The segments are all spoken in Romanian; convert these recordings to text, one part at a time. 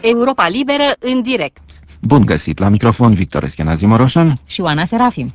Europa Liberă în direct. Bun găsit! La microfon Victor Eschenazi Moroșan și Oana Serafim.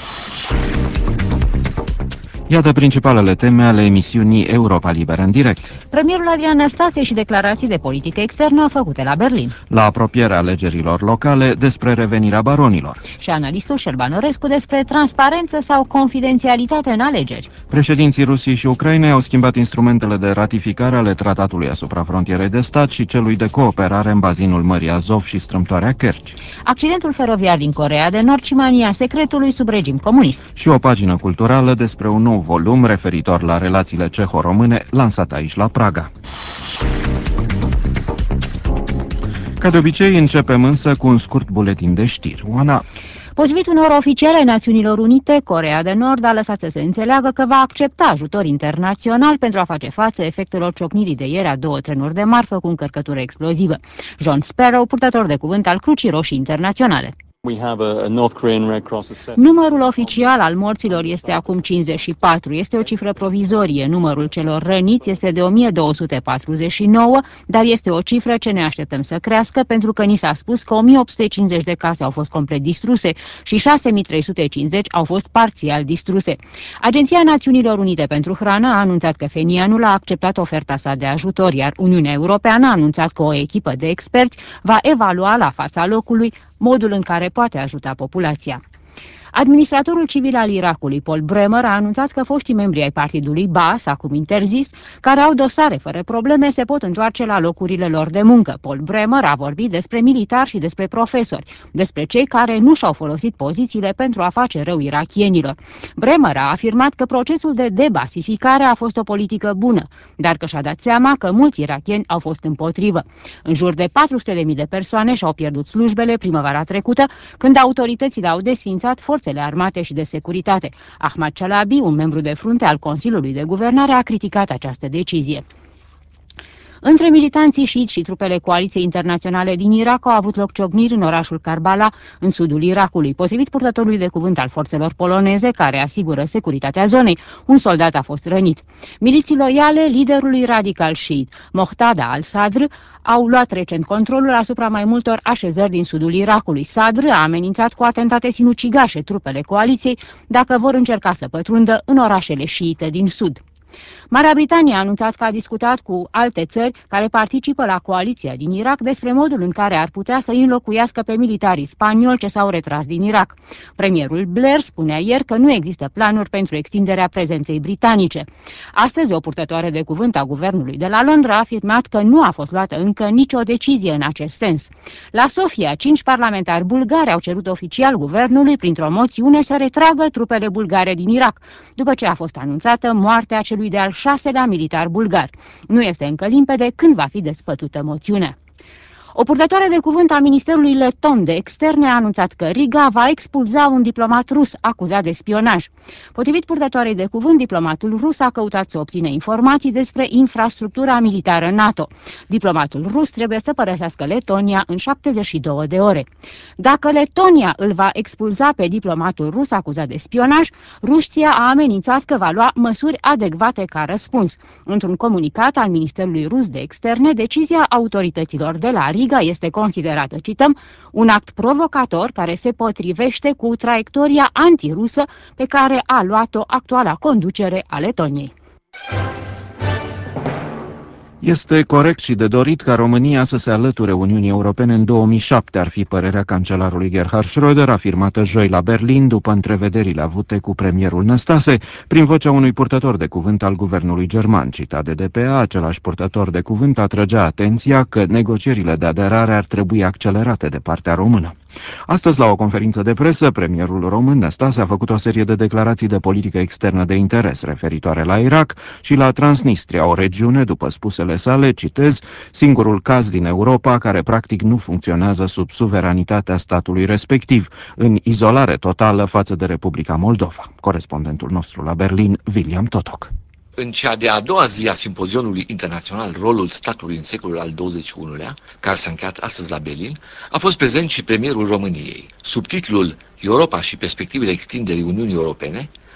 Iată principalele teme ale emisiunii Europa Liberă în direct. Premierul Adrian Năstase și declarații de politică externă făcute la Berlin. La apropierea alegerilor locale, despre revenirea baronilor. Și analistul Șerban Orescu despre transparență sau confidențialitate în alegeri. Președinții Rusiei și Ucrainei au schimbat instrumentele de ratificare ale tratatului asupra frontierei de stat și celui de cooperare în bazinul Mării Azov și strâmtoarea Kerch. Accidentul feroviar din Coreea de Nord și mania secretului sub regim comunist. Și o pagină culturală despre un nou volum referitor la relațiile ceho-române lansat aici la Praga. Ca de obicei, începem însă cu un scurt buletin de știri. Oana. Potrivit unor oficiale ai Națiunilor Unite, Coreea de Nord a lăsat să se înțeleagă că va accepta ajutor internațional pentru a face față efectelor ciocnirii de ieri a 2 trenuri de marfă cu încărcătură explozivă. John Sparrow, purtător de cuvânt al Crucii Roșii Internaționale. Numărul oficial al morților este acum 54. Este o cifră provizorie. Numărul celor răniți este de 1249, dar este o cifră ce ne așteptăm să crească pentru că ni s-a spus că 1850 de case au fost complet distruse și 6350 au fost parțial distruse. Agenția Națiunilor Unite pentru Hrană a anunțat că FENIAN-ul a acceptat oferta sa de ajutor, iar Uniunea Europeană a anunțat că o echipă de experți va evalua la fața locului modul în care poate ajuta populația. Administratorul civil al Irakului, Paul Bremer, a anunțat că foștii membri ai partidului Baas, acum interzis, care au dosare fără probleme, se pot întoarce la locurile lor de muncă. Paul Bremer a vorbit despre militari și despre profesori, despre cei care nu și-au folosit pozițiile pentru a face rău irakienilor. Bremer a afirmat că procesul de debasificare a fost o politică bună, dar că și-a dat seama că mulți irakieni au fost împotrivă. În jur de 400.000 de persoane și-au pierdut slujbele primăvara trecută, când autoritățile au desființat forțele armate și de securitate. Ahmad Chalabi, un membru de frunte al Consiliului de Guvernare, a criticat această decizie. Între militanții șiiți și trupele coaliției internaționale din Irak au avut loc ciocniri în orașul Karbala, în sudul Irakului. Potrivit purtătorului de cuvânt al forțelor poloneze, care asigură securitatea zonei, un soldat a fost rănit. Miliții loiale liderului radical șiit, Moqtada al-Sadr, au luat recent controlul asupra mai multor așezări din sudul Irakului. Sadr a amenințat cu atentate sinucigașe trupele coaliției dacă vor încerca să pătrundă în orașele șiite din sud. Marea Britanie a anunțat că a discutat cu alte țări care participă la coaliția din Irak despre modul în care ar putea să îi înlocuiască pe militarii spanioli ce s-au retras din Irak. Premierul Blair spunea ieri că nu există planuri pentru extinderea prezenței britanice. Astăzi, o purtătoare de cuvânt a guvernului de la Londra a afirmat că nu a fost luată încă nicio decizie în acest sens. La Sofia, 5 parlamentari bulgari au cerut oficial guvernului printr-o moțiune să retragă trupele bulgare din Irak, după ce a fost anunțată moartea celui de-al 6-lea militar bulgar. Nu este încă limpede când va fi despătută moțiunea. O purtătoare de cuvânt a Ministerului Leton de Externe a anunțat că Riga va expulza un diplomat rus acuzat de spionaj. Potrivit purtătoarei de cuvânt, diplomatul rus a căutat să obțină informații despre infrastructura militară NATO. Diplomatul rus trebuie să părăsească Letonia în 72 de ore. Dacă Letonia îl va expulza pe diplomatul rus acuzat de spionaj, Rusia a amenințat că va lua măsuri adecvate ca răspuns. Într-un comunicat al Ministerului Rus de Externe, decizia autorităților de la Riga este considerată, cităm, un act provocator care se potrivește cu traiectoria antirusă pe care a luat-o actuala conducere a Letoniei. Este corect și de dorit ca România să se alăture Uniunii Europene în 2007, ar fi părerea cancelarului Gerhard Schröder, afirmată joi la Berlin, după întrevederile avute cu premierul Năstase, prin vocea unui purtător de cuvânt al guvernului german. Citat de DPA, același purtător de cuvânt atrăgea atenția că negocierile de aderare ar trebui accelerate de partea română. Astăzi, la o conferință de presă, premierul român Năstase a făcut o serie de declarații de politică externă de interes referitoare la Irak și la Transnistria, o regiune, după spusele sale, citez, singurul caz din Europa care practic nu funcționează sub suveranitatea statului respectiv, în izolare totală față de Republica Moldova. Corespondentul nostru la Berlin, William Totok. În cea de-a doua zi a simpozionului internațional Rolul statului în secolul al XXI-lea, care s-a încheiat astăzi la Berlin, a fost prezent și premierul României. Subtitlul Europa și perspectivele extinderii Uniunii Europene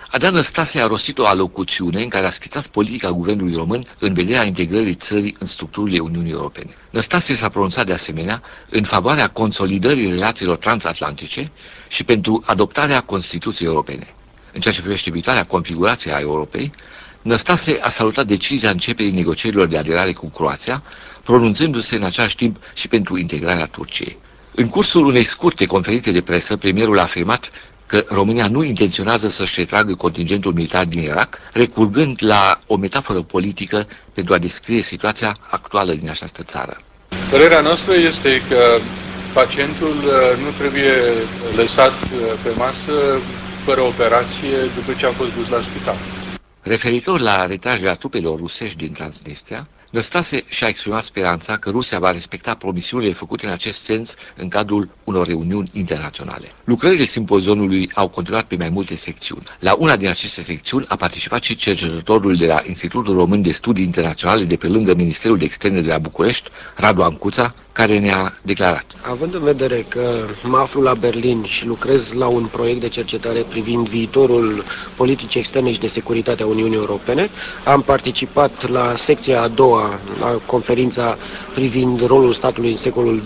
Adrian Năstase a rostit o alocuțiune în care a schițat politica guvernului român în vederea integrării țării în structurile Uniunii Europene. Năstase s-a pronunțat de asemenea în favoarea consolidării relațiilor transatlantice și pentru adoptarea Constituției Europene. În ceea ce privește viitoarea configurație a Europei, Năstase a salutat decizia începerii negocierilor de aderare cu Croația, pronunțându-se în același timp și pentru integrarea Turciei. În cursul unei scurte conferințe de presă, premierul a afirmat că România nu intenționează să-și retragă contingentul militar din Irak, recurgând la o metaforă politică pentru a descrie situația actuală din această țară. Părerea noastră este că pacientul nu trebuie lăsat pe masă fără operație după ce a fost dus la spital. Referitor la retragerea trupelor rusești din Transnistria, Năstase și-a exprimat speranța că Rusia va respecta promisiunile făcute în acest sens în cadrul unor reuniuni internaționale. Lucrările simpozionului au continuat pe mai multe secțiuni. La una din aceste secțiuni a participat și cercetătorul de la Institutul Român de Studii Internaționale de pe lângă Ministerul de Externe de la București, Radu Ancuța, care ne-a declarat. Având în vedere că mă aflu la Berlin și lucrez la un proiect de cercetare privind viitorul politicii externe și de securitate a Uniunii Europene, am participat la secția a doua, la conferința privind rolul statului în secolul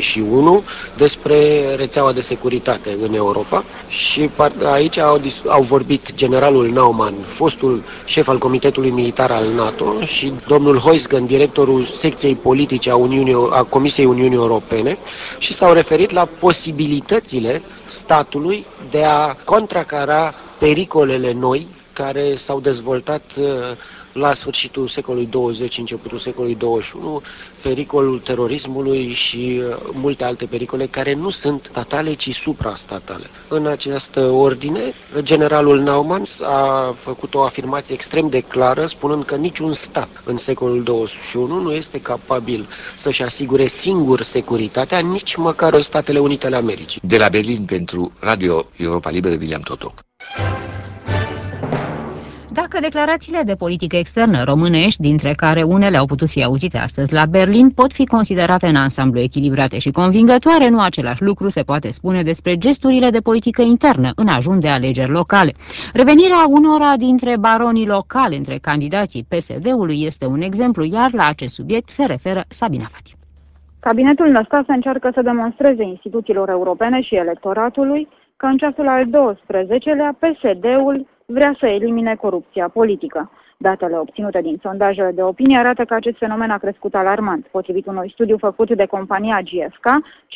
21 despre rețeaua de securitate în Europa și aici au vorbit generalul Naumann, fostul șef al Comitetului Militar al NATO, și domnul Heusgen, directorul secției politice a Comisiei Uniunii Europene, și s-au referit la posibilitățile statului de a contracara pericolele noi care s-au dezvoltat la sfârșitul secolului 20, începutul secolului 21, pericolul terorismului și multe alte pericole care nu sunt statale, ci suprastatale. În această ordine, generalul Naumann a făcut o afirmație extrem de clară, spunând că niciun stat în secolul 21 nu este capabil să-și asigure singur securitatea, nici măcar Statele Unite ale Americii. De la Berlin pentru Radio Europa Liberă, William Totoc. Dacă declarațiile de politică externă românești, dintre care unele au putut fi auzite astăzi la Berlin, pot fi considerate în ansamblu echilibrate și convingătoare, nu același lucru se poate spune despre gesturile de politică internă în ajun de alegeri locale. Revenirea unora dintre baronii locali între candidații PSD-ului este un exemplu, iar la acest subiect se referă Sabina Fati. Cabinetul Năstase încearcă să demonstreze instituțiilor europene și electoratului că în ceasul al 12-lea PSD-ul vrea să elimine corupția politică. Datele obținute din sondajele de opinie arată că acest fenomen a crescut alarmant. Potrivit unui studiu făcut de compania GfK,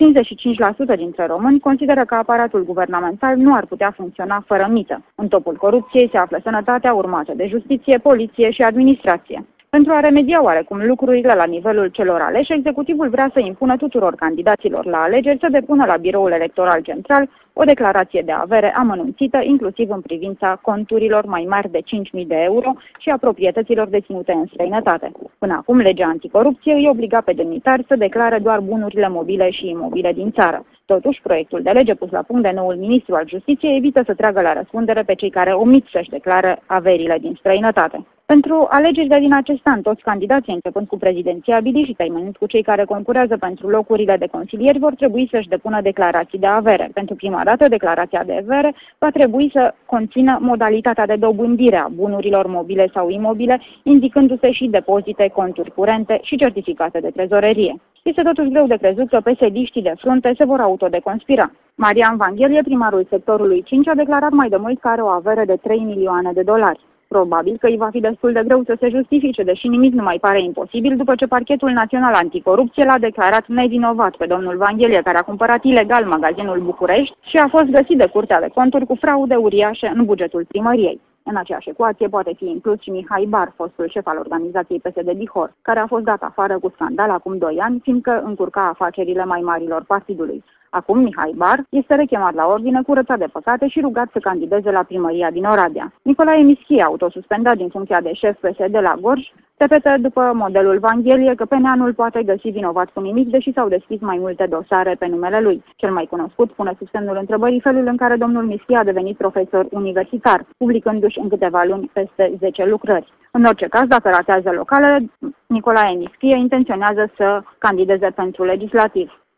55% dintre români consideră că aparatul guvernamental nu ar putea funcționa fără mită. În topul corupției se află sănătatea, urmată de justiție, poliție și administrație. Pentru a remedia oarecum lucrurile la nivelul celor aleși, executivul vrea să impună tuturor candidaților la alegeri să depună la Biroul Electoral Central o declarație de avere amănunțită, inclusiv în privința conturilor mai mari de 5.000 de euro și a proprietăților deținute în străinătate. Până acum, legea anticorupție îi obliga pe demnitari să declare doar bunurile mobile și imobile din țară. Totuși, proiectul de lege pus la punct de noul ministru al Justiției evită să tragă la răspundere pe cei care omit să-și declare averile din străinătate. Pentru alegerile din acest an, toți candidații, începând cu prezidențiabilii și terminând cu cei care concurează pentru locurile de consilieri, vor trebui să-și depună declarații de avere. Pentru prima dată, declarația de avere va trebui să conțină modalitatea de dobândire a bunurilor mobile sau imobile, indicându-se și depozite, conturi curente și certificate de trezorerie. Este totuși greu de crezut că PSD-știi de frunte se vor autodeconspira. Marian Vanghelie, primarul sectorului 5, a declarat mai de mult că are o avere de 3 milioane de dolari. Probabil că îi va fi destul de greu să se justifice, deși nimic nu mai pare imposibil, după ce Parchetul Național Anticorupție l-a declarat nevinovat pe domnul Vanghelie, care a cumpărat ilegal magazinul București și a fost găsit de Curtea de Conturi cu fraude uriașe în bugetul primăriei. În aceeași ecuație poate fi inclus și Mihai Bar, fostul șef al organizației PSD Bihor, care a fost dat afară cu scandal acum 2 ani, fiindcă încurca afacerile mai marilor partidului. Acum Mihai Bar este rechemat la ordine, curățat de păcate și rugat să candideze la primăria din Oradea. Nicolae Mischie, autosuspendat din funcția de șef PSD la Gorj, repetă după modelul Vanghelie că PNA-ul poate găsi vinovat cu nimic, deși s-au deschis mai multe dosare pe numele lui. Cel mai cunoscut pune sub semnul întrebării felul în care domnul Mischie a devenit profesor universitar, publicându-și în câteva luni peste 10 lucrări. În orice caz, dacă ratează localele, Nicolae Mischie intenționează să candideze pentru legislativ.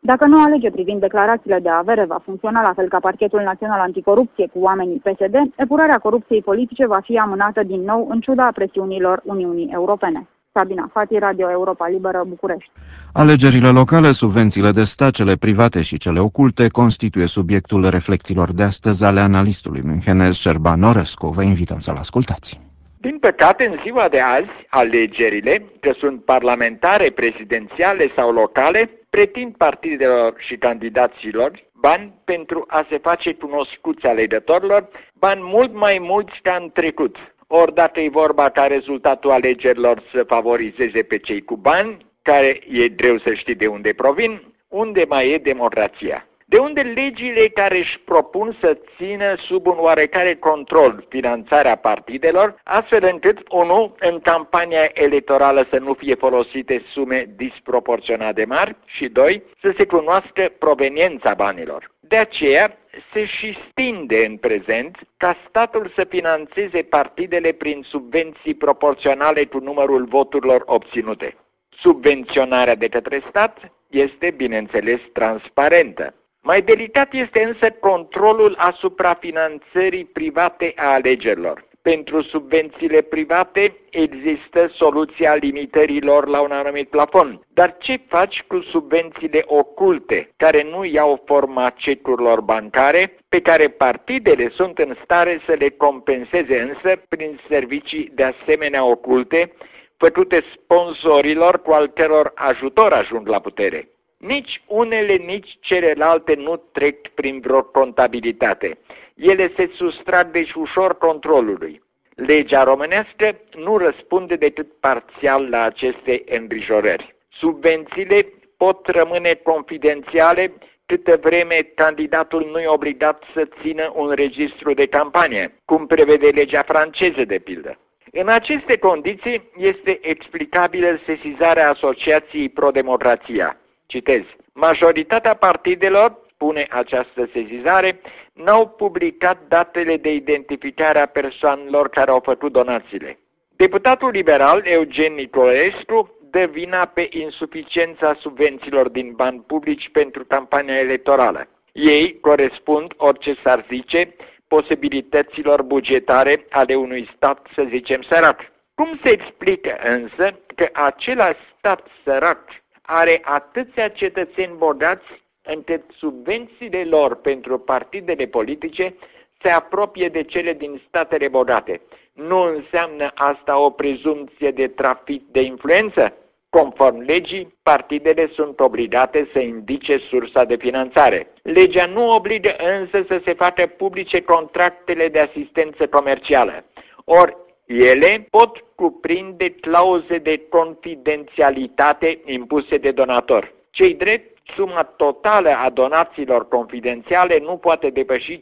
Dacă noua lege privind declarațiile de avere va funcționa la fel ca Parchetul Național Anticorupție cu oamenii PSD, epurarea corupției politice va fi amânată din nou în ciuda presiunilor Uniunii Europene. Sabina Fati, Radio Europa Liberă, București. Alegerile locale, subvențiile de stat, cele private și cele oculte constituie subiectul reflexiilor de astăzi ale analistului münchenez Șerban Orescu. Vă invităm să-l ascultați. Din păcate, în ziua de azi, alegerile, că sunt parlamentare, prezidențiale sau locale, pretind partidelor și candidaților bani pentru a se face cunoscuți alegătorilor, bani mult mai mulți ca în trecut. Ori dacă e vorba ca rezultatul alegerilor să favorizeze pe cei cu bani, care e greu să știi de unde provin, unde mai e democrația? De unde legile care își propun să țină sub un oarecare control finanțarea partidelor, astfel încât, 1, în campania electorală să nu fie folosite sume disproporționat de mari și 2, să se cunoască proveniența banilor. De aceea se și stinde în prezent ca statul să finanțeze partidele prin subvenții proporționale cu numărul voturilor obținute. Subvenționarea de către stat este, bineînțeles, transparentă. Mai delicat este însă controlul asupra finanțării private a alegerilor. Pentru subvențiile private există soluția limitărilor la un anumit plafon. Dar ce faci cu subvențiile oculte, care nu iau forma cecurilor bancare, pe care partidele sunt în stare să le compenseze însă prin servicii de asemenea oculte, făcute sponsorilor cu al căror ajutor ajung la putere? Nici unele, nici celelalte nu trec prin vreo contabilitate. Ele se sustrag deci ușor controlului. Legea românească nu răspunde decât parțial la aceste îngrijorări. Subvențiile pot rămâne confidențiale câtă vreme candidatul nu e obligat să țină un registru de campanie, cum prevede legea franceză de pildă. În aceste condiții este explicabilă sesizarea Asociației Pro-Democrația. Citez: majoritatea partidelor, spune această sesizare, n-au publicat datele de identificare a persoanelor care au făcut donațiile. Deputatul liberal Eugen Nicolescu dă vina pe insuficiența subvențiilor din bani publici pentru campania electorală. Ei corespund, orice s-ar zice, posibilităților bugetare ale unui stat, să zicem, sărac. Cum se explică însă că același stat sărac are atâția cetățeni bogați încât subvențiile lor pentru partidele politice se apropie de cele din statele bogate? Nu înseamnă asta o prezumție de trafic de influență? Conform legii, partidele sunt obligate să indice sursa de finanțare. Legea nu obligă însă să se facă publice contractele de asistență comercială. Ori ele pot cuprinde clauze de confidențialitate impuse de donator. Cei drept, suma totală a donațiilor confidențiale nu poate depăși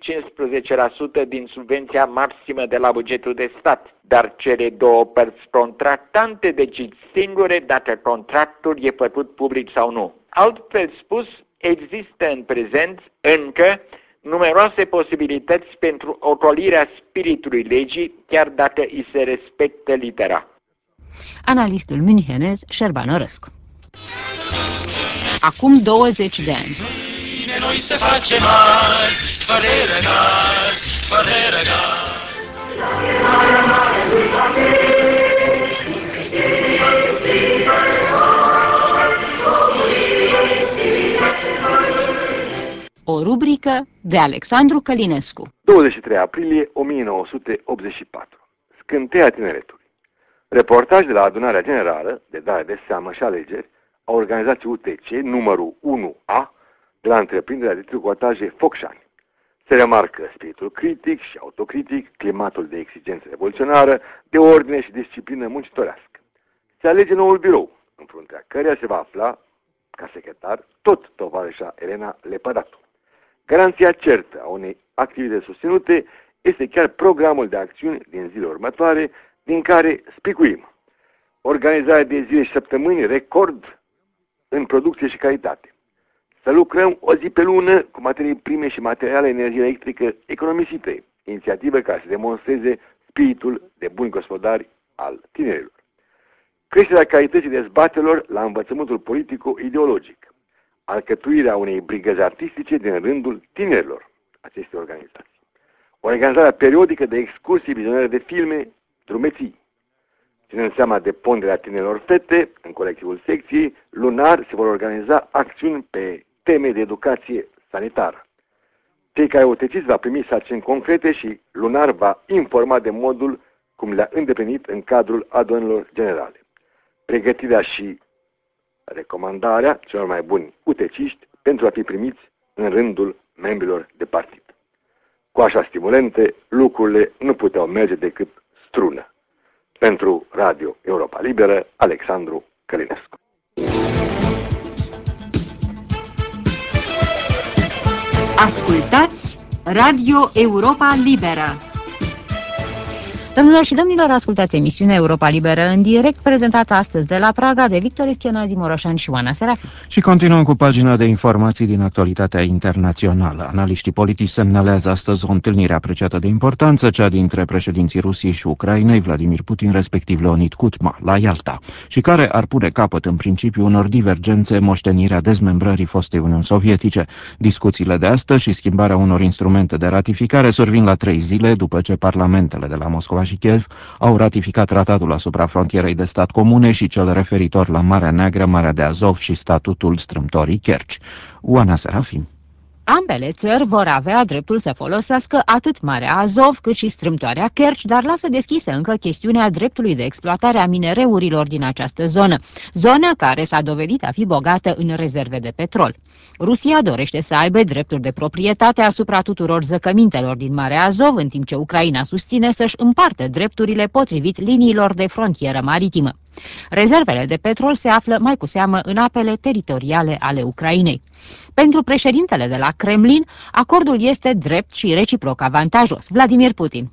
15% din subvenția maximă de la bugetul de stat, dar cele două părți contractante decid singure dacă contractul e făcut public sau nu. Altfel spus, există în prezent încă numeroase posibilități pentru ocolirea spiritului legii, chiar dacă îi se respectă litera. Analistul münchenez Șerban Orescu. Acum 20 de ani. Noi se face mari, fără răgaz, fără răgaz. O rubrică de Alexandru Călinescu. 23 aprilie 1984. Scânteia tineretului. Reportaj de la Adunarea Generală de Dare de Seamă și Alegeri a organizației UTC numărul 1A de la întreprinderea de tricotaje Focșani. Se remarcă spiritul critic și autocritic, climatul de exigență revoluționară, de ordine și disciplină muncitorească. Se alege noul birou, în fruntea căreia se va afla, ca secretar, tot tovarășa Elena Lepădatu. Garanția certă a unei activități susținute este chiar programul de acțiuni din zilele următoare, din care spicuim organizarea de zile și săptămâni record în producție și calitate. Să lucrăm o zi pe lună cu materii prime și materiale energie electrică economisite, inițiativă care să demonstreze spiritul de buni gospodari al tinerilor. Creșterea calității dezbaterilor la învățământul politico-ideologic. alcătuirea unei brigăzi artistice din rândul tinerilor acestei organizații, organizarea periodică de excursii vizionare de filme, drumeții. Ținând seama de ponderea tinerilor fete în colectivul secției, lunar se vor organiza acțiuni pe teme de educație sanitară. Cei care au decis va primi sarcini concrete și lunar va informa de modul cum le-a îndeplinit în cadrul adunărilor generale. Pregătirea și recomandarea celor mai buni uteciști pentru a fi primiți în rândul membrilor de partid. Cu așa stimulente, lucrurile nu puteau merge decât strună. Pentru Radio Europa Liberă, Alexandru Călinescu. Ascultați Radio Europa Liberă. Domnilor și domnilor, ascultați emisiunea Europa Liberă în direct, prezentată astăzi de la Praga de Victor Eschionazi Moroșan și Oana Serafin. Și continuăm cu pagina de informații din actualitatea internațională. Analiștii politici semnalează astăzi o întâlnire apreciată de importanță, cea dintre președinții Rusiei și Ucrainei, Vladimir Putin, respectiv Leonid Kuchma, la Ialta, și care ar pune capăt în principiu unor divergențe, moștenirea dezmembrării fostei Uniuni Sovietice. Discuțiile de astăzi și schimbarea unor instrumente de ratificare survin la 3 zile după ce parlamentele de la Moscova și Kiev au ratificat tratatul asupra frontierei de stat comune și cel referitor la Marea Neagră, Marea de Azov și statutul strâmtorii Kerch. Oana Serafin. Ambele țări vor avea dreptul să folosească atât Marea Azov cât și strâmtoarea Kerch, dar lasă deschisă încă chestiunea dreptului de exploatare a minereurilor din această zonă care s-a dovedit a fi bogată în rezerve de petrol. Rusia dorește să aibă drepturi de proprietate asupra tuturor zăcămintelor din Marea Azov, în timp ce Ucraina susține să-și împartă drepturile potrivit liniilor de frontieră maritimă. Rezervele de petrol se află mai cu seamă în apele teritoriale ale Ucrainei. Pentru președintele de la Kremlin, acordul este drept și reciproc avantajos. Vladimir Putin.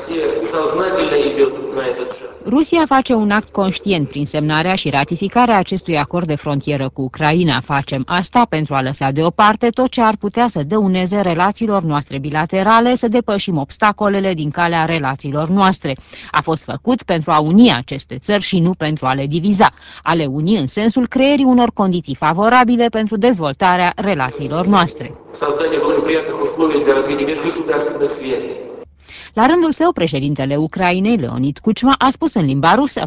Rusia face un act conștient prin semnarea și ratificarea acestui acord de frontieră cu Ucraina. Facem asta pentru a lăsa deoparte tot ce ar putea să dăuneze relațiilor noastre bilaterale, să depășim obstacolele din calea relațiilor noastre. A fost făcut pentru a uni aceste țări și nu pentru a le diviza. A le uni în sensul creierii unor condiții favorabile pentru dezvoltarea relațiilor noastre. La rândul său, președintele Ucrainei, Leonid Kuchma, a spus în limba rusă: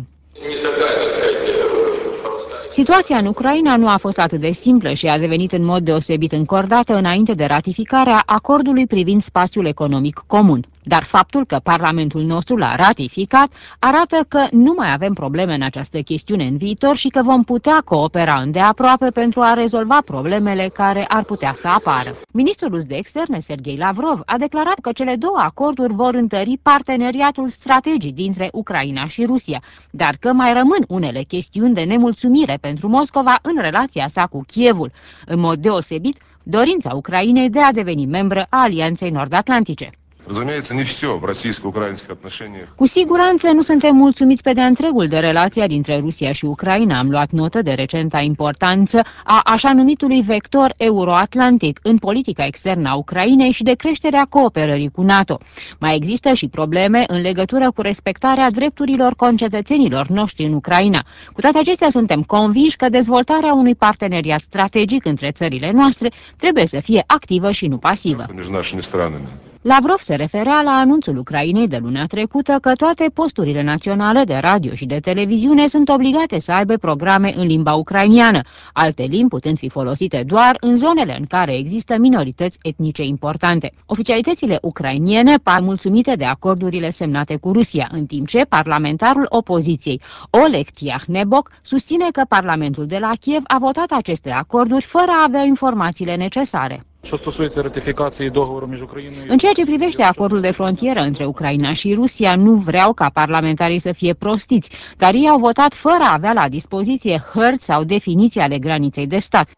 situația în Ucraina nu a fost atât de simplă și a devenit în mod deosebit încordată înainte de ratificarea acordului privind spațiul economic comun. Dar faptul că Parlamentul nostru l-a ratificat arată că nu mai avem probleme în această chestiune în viitor și că vom putea coopera îndeaproape pentru a rezolva problemele care ar putea să apară. Ministrul rus de externe, Sergei Lavrov, a declarat că cele două acorduri vor întări parteneriatul strategic dintre Ucraina și Rusia, dar că mai rămân unele chestiuni de nemulțumire pentru Moscova în relația sa cu Kievul, în mod deosebit dorința Ucrainei de a deveni membră a Alianței Nord-Atlantice. Cu siguranță nu suntem mulțumiți pe de-a întregul de relația dintre Rusia și Ucraina. Am luat notă de recenta importanță a așa numitului vector euroatlantic în politica externă a Ucrainei și de creșterea cooperării cu NATO. Mai există și probleme în legătură cu respectarea drepturilor concetățenilor noștri în Ucraina. Cu toate acestea, suntem convinși că dezvoltarea unui parteneriat strategic între țările noastre trebuie să fie activă și nu pasivă. Lavrov se referea la anunțul Ucrainei de luna trecută că toate posturile naționale de radio și de televiziune sunt obligate să aibă programe în limba ucrainiană, alte limbi putând fi folosite doar în zonele în care există minorități etnice importante. Oficialitățile ucrainiene par mulțumite de acordurile semnate cu Rusia, în timp ce parlamentarul opoziției Oleg Tiahnebok susține că Parlamentul de la Kiev a votat aceste acorduri fără a avea informațiile necesare. În ceea ce privește acordul de frontieră între Ucraina și Rusia, nu vreau ca parlamentarii să fie prostiți, dar ei au votat fără a avea la dispoziție hărți sau definiții ale graniței de stat.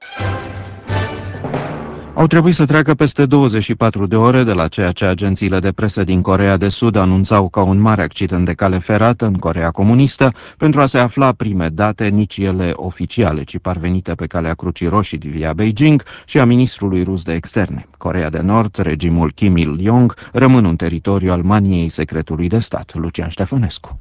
Au trebuit să treacă peste 24 de ore de la ceea ce agențiile de presă din Coreea de Sud anunțau ca un mare accident de cale ferată în Coreea comunistă, pentru a se afla prime date, nici ele oficiale, ci parvenite pe calea Crucii Roșii via Beijing și a ministrului rus de externe. Coreea de Nord, regimul Kim Il-jong, rămân un teritoriu al maniei secretului de stat. Lucian Ștefănescu.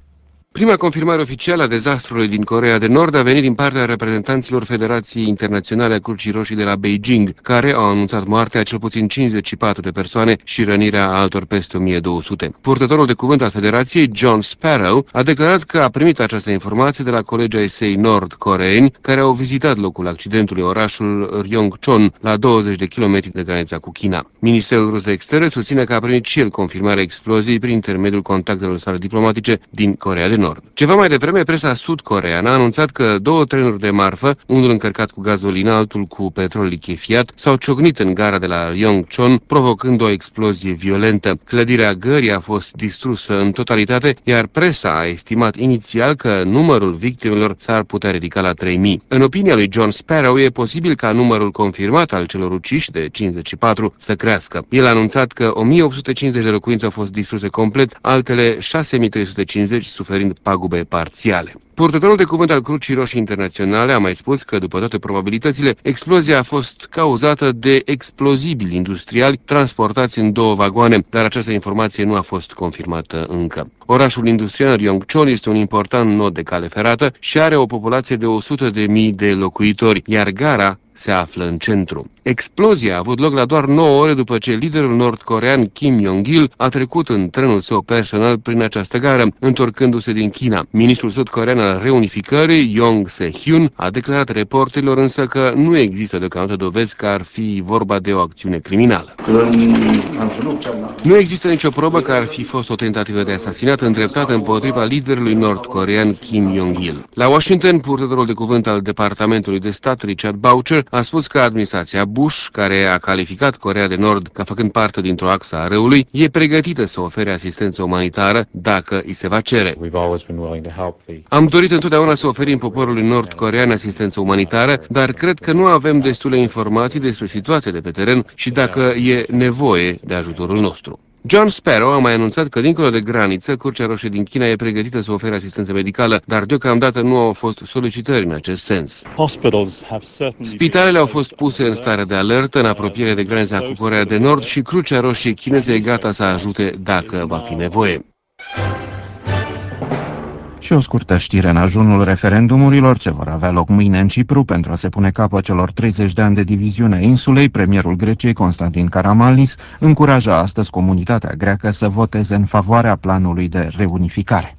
Prima confirmare oficială a dezastrului din Coreea de Nord a venit din partea reprezentanților Federației Internaționale a Crucii Roșii de la Beijing, care au anunțat moartea a cel puțin 54 de persoane și rănirea a altor peste 1200. Purtătorul de cuvânt al Federației, John Sparrow, a declarat că a primit această informație de la colegii ai săi nord-coreeni care au vizitat locul accidentului, orașul Ryongchon, la 20 de kilometri de granița cu China. Ministerul rus de externe susține că a primit și el confirmarea exploziei prin intermediul contactelor sale diplomatice din Coreea de Nord. Ceva mai devreme, presa sud-coreeană a anunțat că 2 trenuri de marfă, unul încărcat cu gazolină, altul cu petrol lichefiat, s-au ciocnit în gara de la Ryongchon, provocând o explozie violentă. Clădirea gării a fost distrusă în totalitate, iar presa a estimat inițial că numărul victimelor s-ar putea ridica la 3000. În opinia lui John Sparrow, e posibil ca numărul confirmat al celor uciși de 54 să crească. El a anunțat că 1850 de locuințe au fost distruse complet, altele 6350 suferind pagube parțiale. Purtătorul de cuvânt al Crucii Roșii Internaționale a mai spus că, după toate probabilitățile, explozia a fost cauzată de explozibili industriali transportați în 2 vagoane, dar această informație nu a fost confirmată încă. Orașul industrial Ryongchon este un important nod de cale ferată și are o populație de 100.000 de locuitori, iar gara se află în centru. Explozia a avut loc la doar 9 ore după ce liderul nord-corean Kim Jong-il a trecut în trenul său personal prin această gară, întorcându-se din China. Ministrul sud-corean al reunificării, Yong Se-hyun, a declarat reporterilor însă că nu există deocamdată dovezi că ar fi vorba de o acțiune criminală. Nu există nicio probă că ar fi fost o tentativă de asasinat îndreptată împotriva liderului nord-corean Kim Jong-il. La Washington, purtătorul de cuvânt al Departamentului de Stat, Richard Boucher, a spus că administrația Bush, care a calificat Coreea de Nord ca făcând parte dintr-o axă a răului, e pregătită să ofere asistență umanitară dacă îi se va cere. Am dorit întotdeauna să oferim poporului nord-corean asistență umanitară, dar cred că nu avem destule informații despre situația de pe teren și dacă e nevoie de ajutorul nostru. John Sparrow a mai anunțat că, dincolo de graniță, Crucea Roșie din China e pregătită să ofere asistență medicală, dar deocamdată nu au fost solicitări în acest sens. Spitalele au fost puse în stare de alertă în apropiere de granița cu Coreea de Nord și Crucea Roșie chineză e gata să ajute dacă va fi nevoie. Și o scurtă știre în ajunul referendumurilor ce vor avea loc mâine în Cipru pentru a se pune capăt celor 30 de ani de diviziune a insulei. Premierul Greciei, Constantin Karamanlis, încuraja astăzi comunitatea greacă să voteze în favoarea planului de reunificare.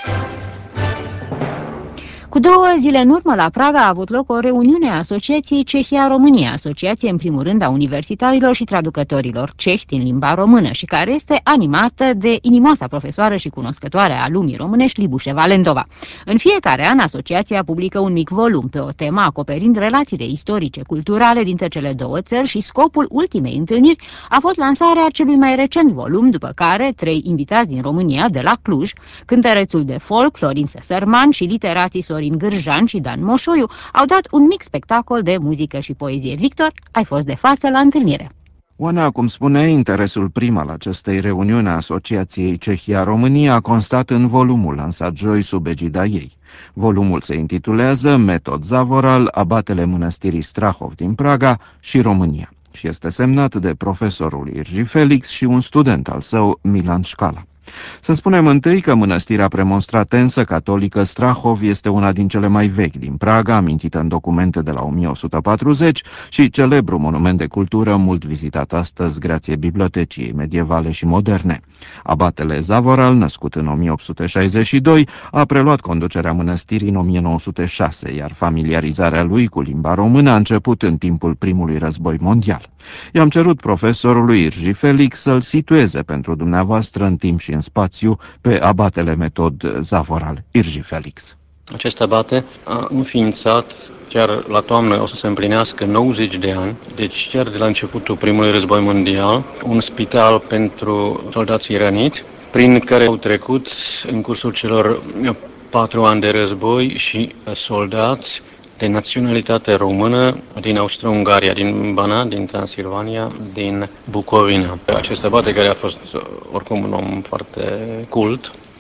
Cu 2 zile în urmă, la Praga a avut loc o reuniune a Asociației Cehia-România, asociație în primul rând a universitarilor și traducătorilor cehi din limba română și care este animată de inimoasa profesoară și cunoscătoare a lumii românești, Libușeva Lendova. În fiecare an, asociația publică un mic volum pe o temă acoperind relațiile istorice, culturale dintre cele 2 țări și scopul ultimei întâlniri a fost lansarea celui mai recent volum, după care 3 invitați din România, de la Cluj, cântărețul de folk Florin Sesărman și literații Sorin Gârjan și Dan Moșoiu, au dat un mic spectacol de muzică și poezie. Victor, ai fost de față la întâlnire. Oana, cum spune, interesul prim al acestei reuniuni a Asociației Cehia-România a constat în volumul lansat joi sub egida ei. Volumul se intitulează Metod Zavoral, abatele mănăstirii Strahov din Praga și România și este semnat de profesorul Irji Felix și un student al său, Milan Șcala. Să spunem întâi că mănăstirea premonstratensă catolică Strahov este una din cele mai vechi din Praga, amintită în documente de la 1140 și celebru monument de cultură mult vizitat astăzi grație bibliotecii medievale și moderne. Abatele Zavoral, născut în 1862, a preluat conducerea mănăstirii în 1906, iar familiarizarea lui cu limba română a început în timpul primului război mondial. I-am cerut profesorului Irji Felix să-l situeze pentru dumneavoastră în timp și în spațiu pe abatele Metod Zavoral. Irji Felix. Acest abate a înființat, chiar la toamnă o să se împlinească 90 de ani, deci chiar de la începutul primului război mondial, un spital pentru soldații răniți, prin care au trecut în cursul celor 4 ani de război și soldați de naționalitate română din Austro-Ungaria, din Banat, din Transilvania, din Bucovina. Acest abate, care a fost oricum un om foarte cult,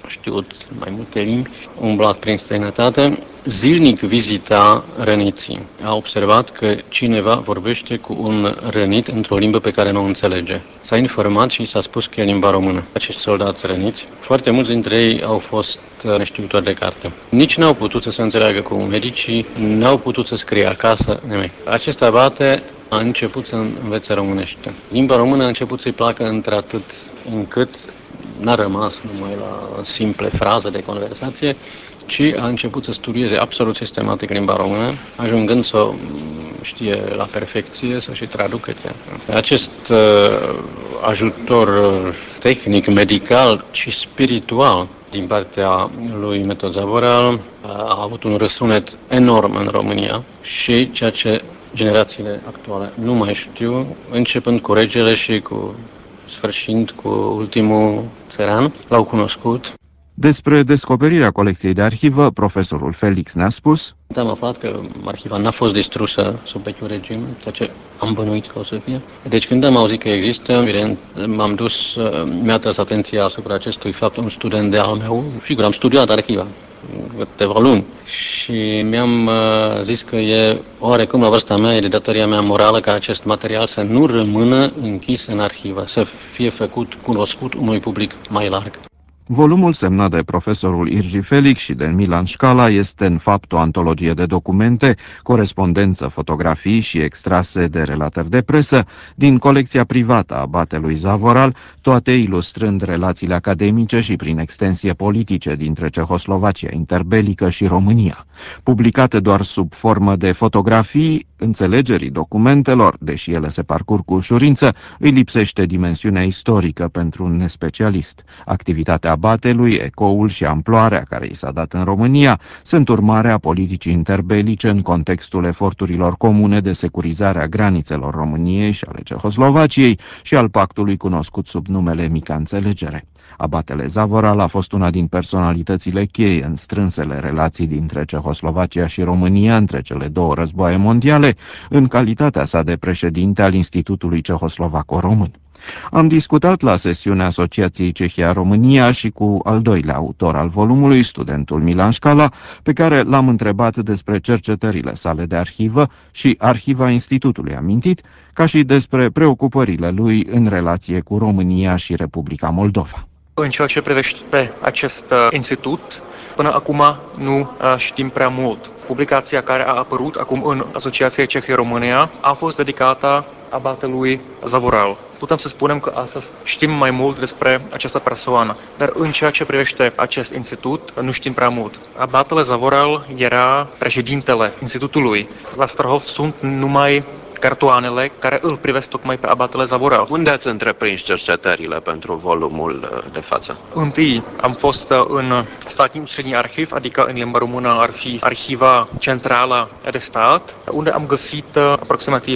știut mai multe limbi, umblat prin străinătate, zilnic vizita răniții. A observat că cineva vorbește cu un rănit într-o limbă pe care nu o înțelege. S-a informat și s-a spus că e limba română. Acești soldați răniți, foarte mulți dintre ei au fost neștiutori de carte. Nici n-au putut să se înțeleagă cu medicii, n-au putut să scrie acasă, nimic. Acest abate a început să învețe românește. Limba română a început să-i placă într-atât încât n-a rămas numai la simple fraze de conversație, ci a început să studieze absolut sistematic limba română, ajungând să o știe la perfecție, să și traducă chiar. Acest ajutor tehnic, medical și spiritual din partea lui Metod Zavoral a avut un răsunet enorm în România și ceea ce generațiile actuale nu mai știu, începând cu regele și sfârșind cu ultimul țăran, l-au cunoscut. Despre descoperirea colecției de arhivă, profesorul Felix ne-a spus: am aflat că arhiva n-a fost distrusă sub vechiul regim, ceea ce am bănuit că o să fie. Deci când am auzit că există, evident, m-am dus, mi-a tras atenția asupra acestui fapt un student de al meu. Sigur, am studiat arhiva câteva luni și mi-am zis că e oarecum la vârsta mea, e de datoria mea morală ca acest material să nu rămână închis în arhivă, să fie făcut cunoscut unui public mai larg. Volumul semnat de profesorul Irgi Felix și de Milan Șcala este în fapt o antologie de documente, corespondență, fotografii și extrase de relatări de presă din colecția privată a abatelui Zavoral, toate ilustrând relațiile academice și prin extensie politice dintre Cehoslovacia interbelică și România. Publicate doar sub formă de fotografii, înțelegerii documentelor, deși ele se parcurg cu ușurință, îi lipsește dimensiunea istorică pentru un nespecialist. Activitatea abatelui, ecoul și amploarea care i s-a dat în România sunt urmarea politicii interbelice în contextul eforturilor comune de securizare a granițelor României și ale Cehoslovaciei și al pactului cunoscut sub numele Mica Înțelegere. Abatele Zavoral a fost una din personalitățile cheie în strânsele relații dintre Cehoslovacia și România între cele două războaie mondiale, în calitatea sa de președinte al Institutului Cehoslovaco-Român. Am discutat la sesiunea Asociației Cehia-România și cu al doilea autor al volumului, studentul Milan Șcala, pe care l-am întrebat despre cercetările sale de arhivă și arhiva Institutului amintit, ca și despre preocupările lui în relație cu România și Republica Moldova. În ceea ce privește acest institut, până acum nu știm prea mult. Publicația care a apărut acum în Asociația Cehia-România a fost dedicată abatelui Zavoral. Putem să spunem că astăzi știm mai mult despre această persoană, dar în ceea ce privește acest institut nu știm prea mult. Abatele Zavoral era președintele institutului. La Strahov sunt numai cartoanele care îl privesc tocmai pe abatele Zavoral. Unde ați întreprins cercetările pentru volumul de față? Întâi am fost în Statní ústřední archiv, adică în limba română ar fi Arhiva Centrală de Stat, unde am găsit aproximativ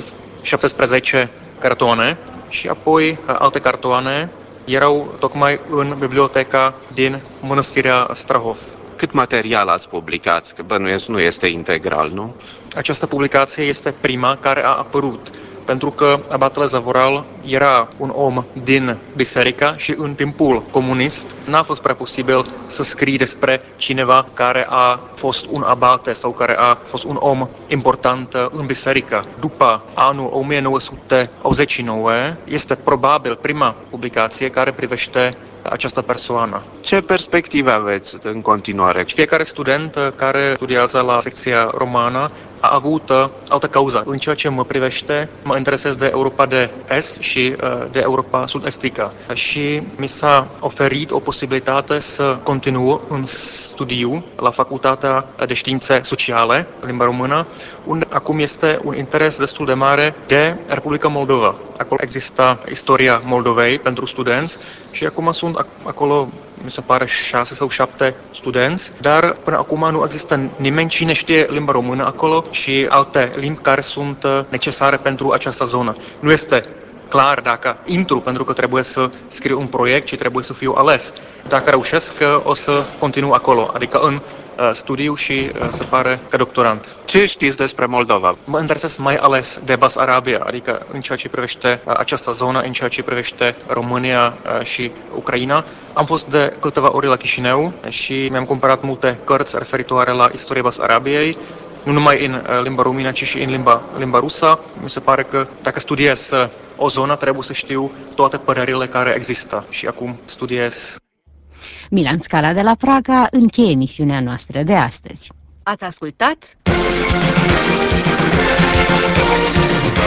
17 cartoane și apoi alte cartoane erau tocmai în biblioteca din Mănăstirea Strahov. Cât material ați publicat? Că bănuiesc nu este integral, nu? Această publicație este prima care a apărut, pentru că abatele Zavoral era un om din biserică și în timpul comunist n-a fost prea posibil să scrie despre cineva care a fost un abate sau care a fost un om important în biserică. După anul 1989 este probabil prima publicație care privește această persoană. Ce perspective aveți în continuare? Fiecare student care studiază la secția romană a avut altă cauză. În ceea ce mă privește, mă interesez de Europa de Est și de Europa Sud-Estică. Și mi s-a oferit o posibilitate să continu în studiu la Facultatea de Științe Sociale, în limba română, unde acum este un interes destul de mare de Republica Moldova. Acolo există istoria Moldovei pentru studenți și acum sunt acolo, mi se pare, 6 sau 7 studenți, dar până acum nu există nimeni cine știe limba română acolo și alte limbi care sunt necesare pentru această zonă. Nu este clar dacă intru, pentru că trebuie să scriu un proiect și trebuie să fiu ales. Dacă reușesc, o să continu acolo, adică în studiu și se pare ca doctorant. Ce știți despre Moldova? Mă interesez mai ales de Basarabia, adică în ceea ce privește această zonă, în ceea ce privește România și Ucraina. Am fost de câteva ori la Chișinău și mi-am cumpărat multe cărți referitoare la istoria Basarabiei, nu numai în limba română, ci și în limba rusă. Mi se pare că dacă studiez o zonă, trebuie să știu toate părerile care există și acum studiez. Milan Scala de la Praga încheie emisiunea noastră de astăzi. Ați ascultat